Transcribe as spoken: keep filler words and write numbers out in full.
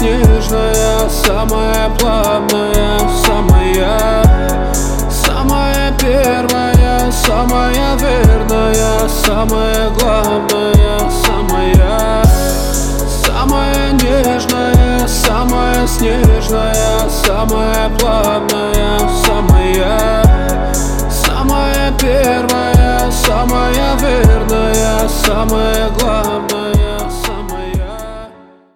снежная, самая плавная, самая, самая первая, самая верная, самая главная, самая, самая нежная, самая снежная, самая плавная, самая, самая первая, самая верная, самая